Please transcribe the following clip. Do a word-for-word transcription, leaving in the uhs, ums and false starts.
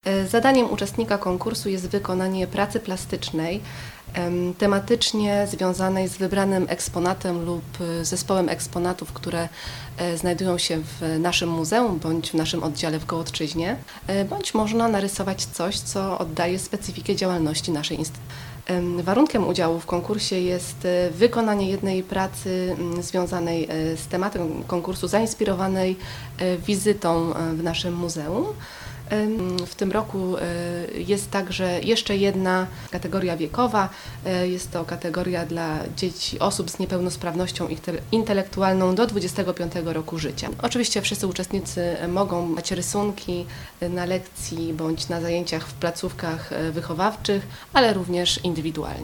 Zadaniem uczestnika konkursu jest wykonanie pracy plastycznej tematycznie związanej z wybranym eksponatem lub zespołem eksponatów, które znajdują się w naszym muzeum bądź w naszym oddziale w Kołodrzyźnie, bądź można narysować coś, co oddaje specyfikę działalności naszej instytucji. Warunkiem udziału w konkursie jest wykonanie jednej pracy związanej z tematem konkursu, zainspirowanej wizytą w naszym muzeum. W tym roku jest także jeszcze jedna kategoria wiekowa. Jest to kategoria dla dzieci, osób z niepełnosprawnością intelektualną do dwudziestego piątego roku życia. Oczywiście wszyscy uczestnicy mogą mieć rysunki na lekcji bądź na zajęciach w placówkach wychowawczych, ale również indywidualnie.